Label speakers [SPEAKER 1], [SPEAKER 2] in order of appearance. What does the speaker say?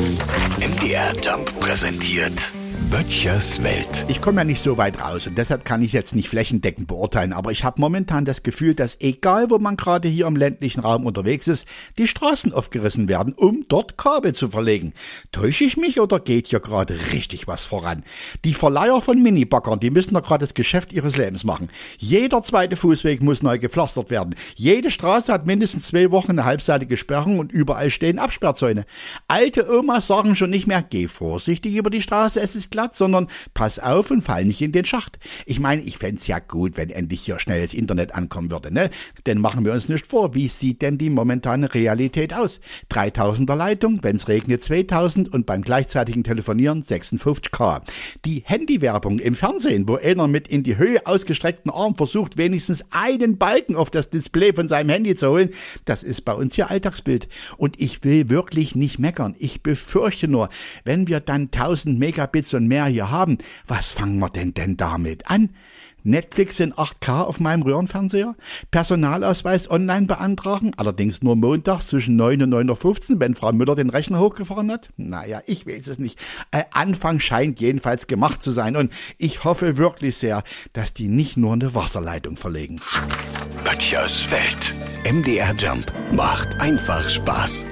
[SPEAKER 1] MDR Jump präsentiert Böttchers Welt.
[SPEAKER 2] Ich komme ja nicht so weit raus und deshalb kann ich jetzt nicht flächendeckend beurteilen, aber ich habe momentan das Gefühl, dass egal wo man gerade hier im ländlichen Raum unterwegs ist, die Straßen aufgerissen werden, um dort Kabel zu verlegen. Täusche ich mich oder geht hier gerade richtig was voran? Die Verleiher von Minibaggern, die müssen da gerade das Geschäft ihres Lebens machen. Jeder zweite Fußweg muss neu gepflastert werden. Jede Straße hat mindestens 2 Wochen eine halbseitige Sperrung und überall stehen Absperrzäune. Alte Omas sagen schon nicht mehr, geh vorsichtig über die Straße, es ist glatt, sondern pass auf und fall nicht in den Schacht. Ich meine, ich fänd's ja gut, wenn endlich hier schnell das Internet ankommen würde, ne? Denn machen wir uns nicht vor, wie sieht denn die momentane Realität aus? 3000er Leitung, wenn's regnet 2000 und beim gleichzeitigen Telefonieren 56k. Die Handywerbung im Fernsehen, wo einer mit in die Höhe ausgestreckten Arm versucht, wenigstens einen Balken auf das Display von seinem Handy zu holen, das ist bei uns hier Alltagsbild. Und ich will wirklich nicht meckern. Ich befürchte nur, wenn wir dann 1000 Megabits und mehr hier haben, was fangen wir denn damit an? Netflix in 8K auf meinem Röhrenfernseher? Personalausweis online beantragen? Allerdings nur montags zwischen 9 und 9.15 Uhr, wenn Frau Müller den Rechner hochgefahren hat? Naja, ich weiß es nicht. Anfang scheint jedenfalls gemacht zu sein und ich hoffe wirklich sehr, dass die nicht nur eine Wasserleitung verlegen.
[SPEAKER 1] Böttchers Welt. MDR Jump macht einfach Spaß.